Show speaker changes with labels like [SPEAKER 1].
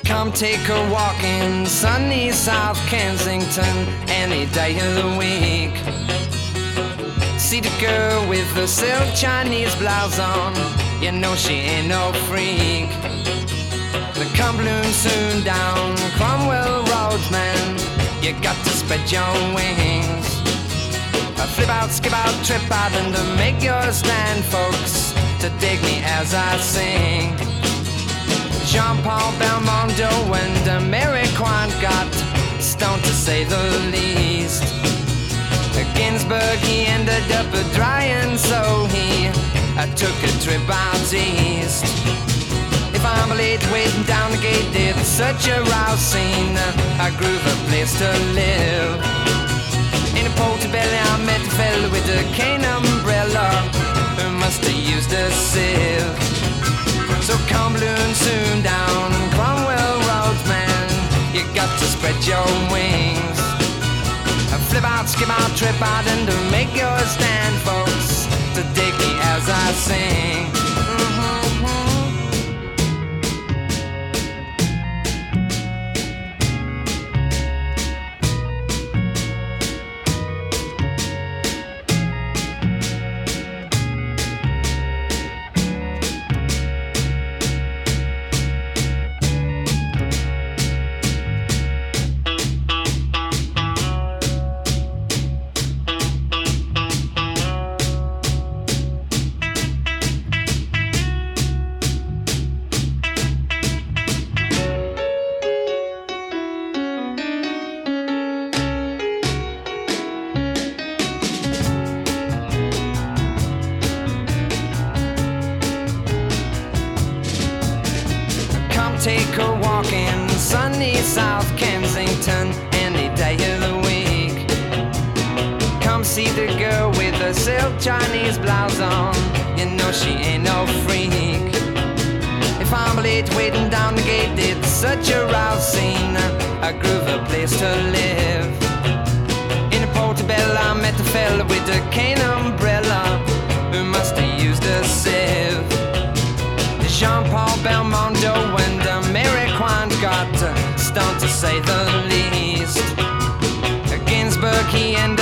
[SPEAKER 1] Come take a walk in sunny South Kensington any day of the week. See the girl with the silk Chinese blouse on, you know she ain't no freak. The come bloom soon down Cromwell Road, man, you got to spread your wings. Flip out, skip out, trip out and make your stand, folks, to dig me as I sing. Jean-Paul Belmondo and Mary Quant got stoned to say the least. Ginsberg, he ended up drying, so he took a trip out east. If I'm late waiting down the gate, it's such a rouse scene, a groove, a place to live. In a Portobello I met a fella with a cane umbrella who must have used a sieve. So come balloon soon down Cromwell Road, man, you got to spread your wings. Flip out, skip out, trip out and make your stand, folks, to dig me as I sing. Take a walk in sunny South Kensington any day of the week. Come see the girl with the silk Chinese blouse on, you know she ain't no freak. If I'm late waiting down the gate, it's such a rouse scene, a groove, a place to live. In a Portobello I met a fella with a cane umbrella who must have used a sieve. Jean-Paul Belmondo and Mary Quant got stoned to say the least. Ginsberg, he ended